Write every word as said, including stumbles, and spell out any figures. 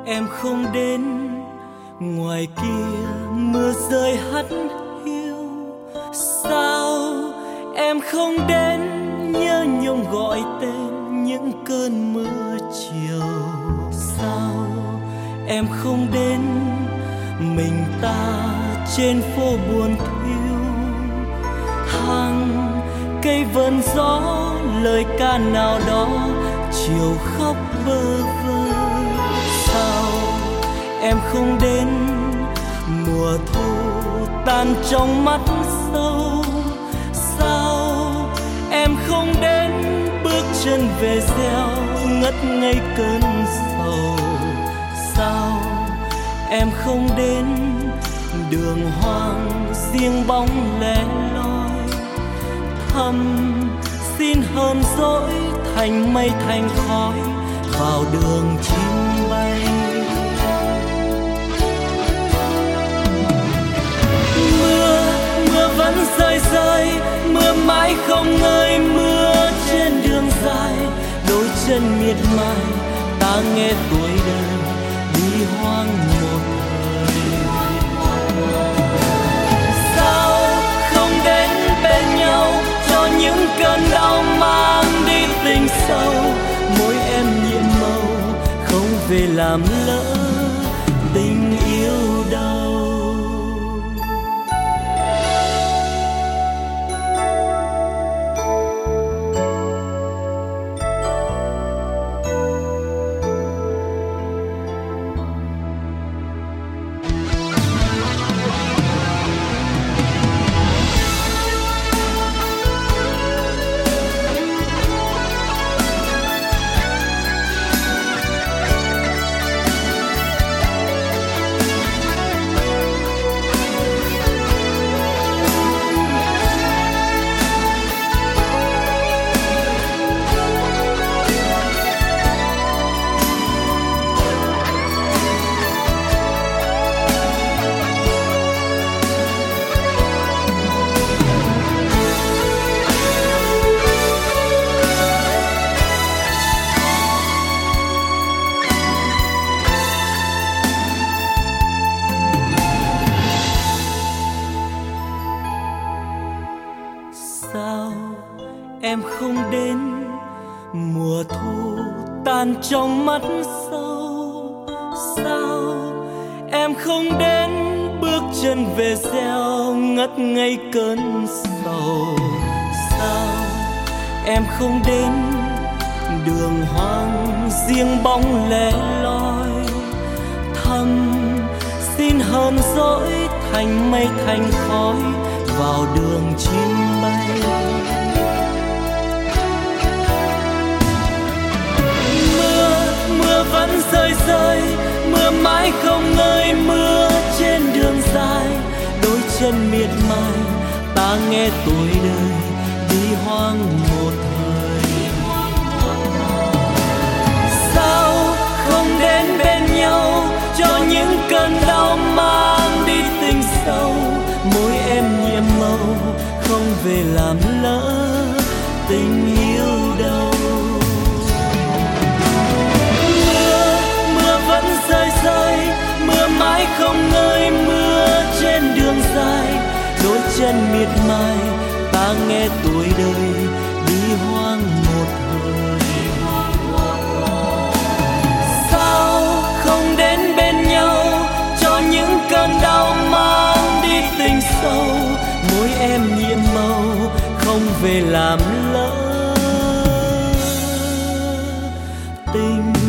em không đến, ngoài kia mưa rơi hắt hiu. Sao em không đến, nhớ nhung gọi tên những cơn mưa chiều. Sao em không đến, mình ta trên phố buồn thiêu. Hàng cây vần gió, lời ca nào đó chiều khóc bơ vơ. Sao em không đến, mùa thu tan trong mắt sâu. Sao em không đến, bước chân về gieo ngất ngây cơn sầu. Sao em không đến, đường hoang riêng bóng lẻ loi. Thầm xin hờn dỗi, thành mây thành khói vào đường chim bay. Mưa, mưa vẫn rơi rơi, mưa mãi không ngơi. Mưa trên đường dài, đôi chân miệt mài, ta nghe tuổi đời đi hoang một thời. Sao không đến bên nhau, cho những cơn đau mang đi tình sâu. Môi em nhiệm màu, không về làm lỡ tình yêu đâu. Sao em không đến, mùa thu tan trong mắt sâu. Sao em không đến, bước chân về gieo ngất ngây cơn sầu. Sao em không đến, đường hoang riêng bóng lẻ loi. Thầm xin hờn dỗi, thành mây thành khói vào đường chim bay. Mưa, mưa vẫn rơi rơi, mưa mãi không ngơi. Mưa trên đường dài, đôi chân miệt mài, ta nghe tuổi đời đi hoang một thời. Sao không đến bên nhau, cho những cơn đau mang đi tình sâu. Môi em nhiệm màu, không về làm lỡ tình yêu đâu. Mưa, mưa vẫn rơi rơi, mưa mãi không ngơi. Mưa trên đường dài, đôi chân miệt mài, ta nghe tuổi đời đi hoang một thời. Sao không đến bên nhau, cho những cơn đau mang đi tình sâu. Môi em nhiệm màu, không về làm lỡ tình